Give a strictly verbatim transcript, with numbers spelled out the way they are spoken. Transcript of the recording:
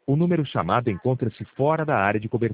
O número chamado encontra-se fora da área de cobertura.